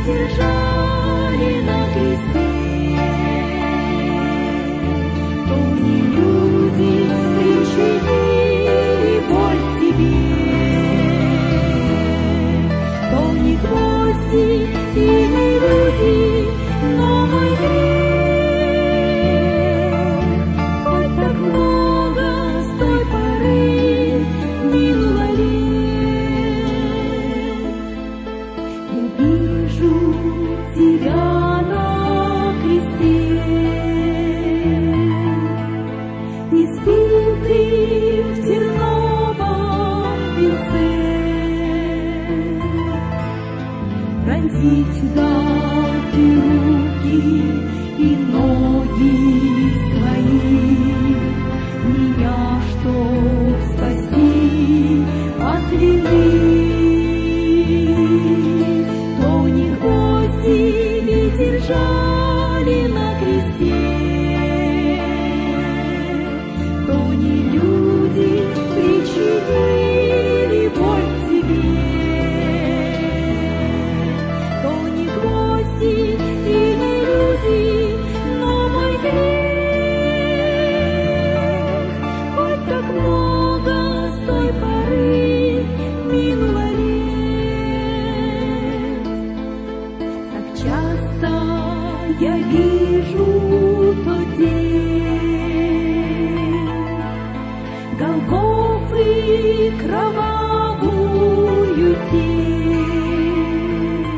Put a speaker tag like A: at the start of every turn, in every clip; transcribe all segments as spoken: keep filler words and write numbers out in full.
A: держали на кресте, то не люди причинили боль тебе, то не гвозди и не люди, но мой грех. Хоть так много с той поры минуло лет, я вижу тебя на кресте, избитый в терновом венце. Пронзить даты руки и ноги свои, меня, чтоб спасти от вины. То не гвозди ли держали на кресте, то не люди причинили боль тебе, то не гвозди и не люди, но мой грех. Хоть так много с той поры минуло лет, так часто я вижу тот день Голгофы, кровавую тень.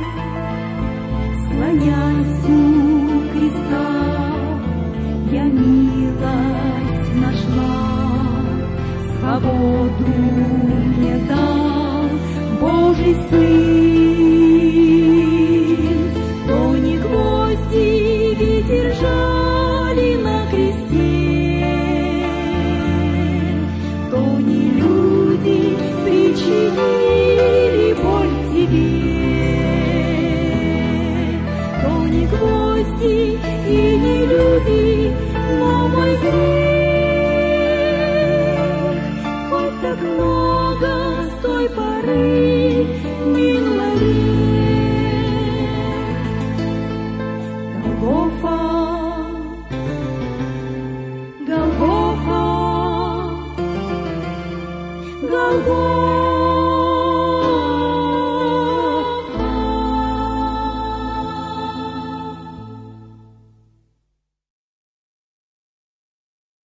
A: Склонясь у креста, я милость нашла, свободу мне дал Божий Сын. То не гвозди ли держали на кресте, то не люди причинили боль тебе, то не гвозди и не люди, но мой грех. Хоть так много с той поры минуло лет. Голгофа, Голгофа, Голгофа.